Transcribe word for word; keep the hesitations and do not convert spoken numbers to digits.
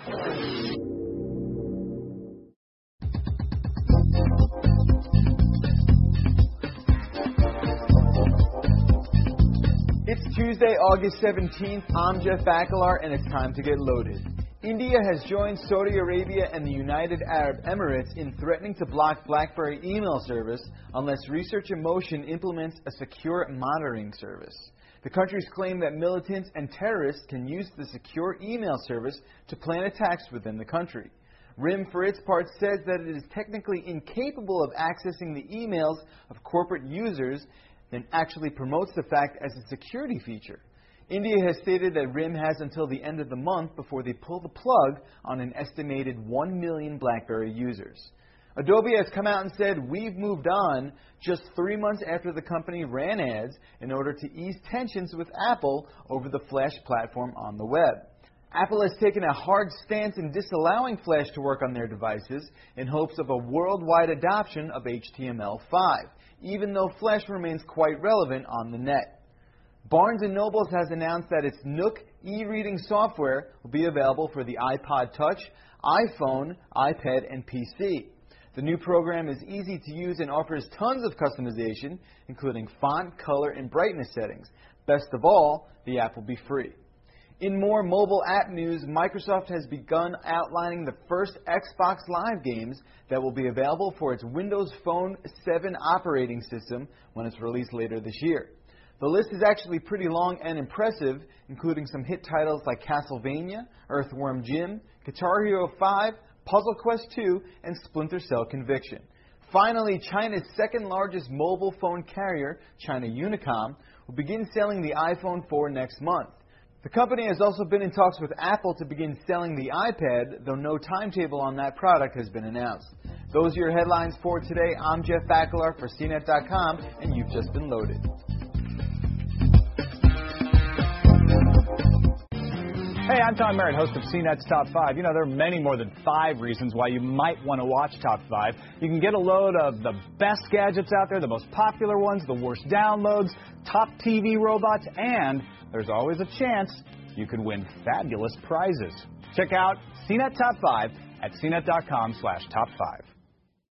It's Tuesday, August seventeenth. I'm Jeff Bakalar, and it's time to get loaded. India has joined Saudi Arabia and the United Arab Emirates in threatening to block BlackBerry email service unless Research in Motion implements a secure monitoring service. The countries claim that militants and terrorists can use the secure email service to plan attacks within the country. R I M, for its part, says that it is technically incapable of accessing the emails of corporate users and actually promotes the fact as a security feature. India has stated that R I M has until the end of the month before they pull the plug on an estimated one million BlackBerry users. Adobe has come out and said, "We've moved on," just three months after the company ran ads in order to ease tensions with Apple over the Flash platform on the web. Apple has taken a hard stance in disallowing Flash to work on their devices in hopes of a worldwide adoption of H T M L five, even though Flash remains quite relevant on the net. Barnes and Noble has announced that its Nook e-reading software will be available for the iPod Touch, iPhone, iPad, and P C. The new program is easy to use and offers tons of customization, including font, color, and brightness settings. Best of all, the app will be free. In more mobile app news, Microsoft has begun outlining the first Xbox Live games that will be available for its Windows Phone seven operating system when it's released later this year. The list is actually pretty long and impressive, including some hit titles like Castlevania, Earthworm Jim, Guitar Hero five, Puzzle Quest two, and Splinter Cell Conviction. Finally, China's second largest mobile phone carrier, China Unicom, will begin selling the iPhone four next month. The company has also been in talks with Apple to begin selling the iPad, though no timetable on that product has been announced. Those are your headlines for today. I'm Jeff Bakalar for C net dot com, and you've just been loaded. Hey, I'm Tom Merritt, host of C net's Top five. You know, there are many more than five reasons why you might want to watch Top five. You can get a load of the best gadgets out there, the most popular ones, the worst downloads, top T V robots, and there's always a chance you could win fabulous prizes. Check out C net Top five at C net dot com slash top five.